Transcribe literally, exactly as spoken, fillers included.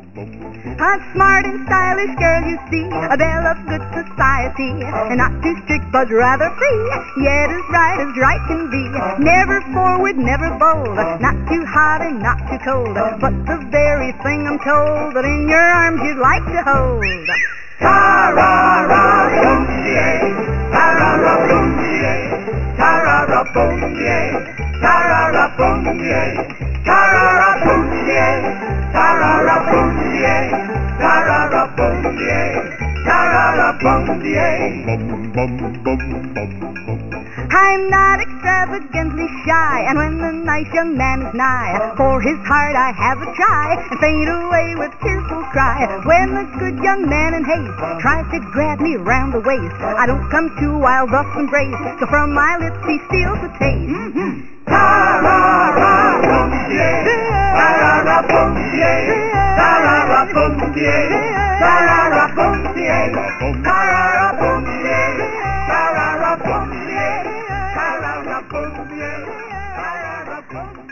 A smart and stylish girl, you see, a belle of good society, and not too strict but rather free, yet as right as right can be. Never forward, never bold, not too hot and not too cold, but the very thing I'm told that in your arms you'd like to hold. Ta-ra-ra-boom-de-ay, ta-ra-ra-boom-de-ay, ta-ra-ra-boom-de-ay, ta-ra-ra-boom-de-ay, ta-ra-ra-boom-de-ay, ta-ra-ra-boom-de-ay, ta-ra-ra-boom-de-ay, ta-ra-ra-boom-de-ay. I'm not extravagantly shy, and when the nice young man is nigh, for his heart I have a try, and faint away with tearful cry. When the good young man in haste tries to grab me round the waist, I don't come to wild thus embrace, so from my lips he steals a taste. Mm-hmm. Ta-ra-ra-boom-de-ay, ta-ra-ra-boom-de-ay, ta-ra-ra-boom-de-ay, ta-ra-ra-boom-de-ay, ta-ra-ra-boom-de-ay, ta-ra-ra-boom-de-ay, ta-ra-ra-boom-de-ay, ta-ra-ra-boom-de-ay.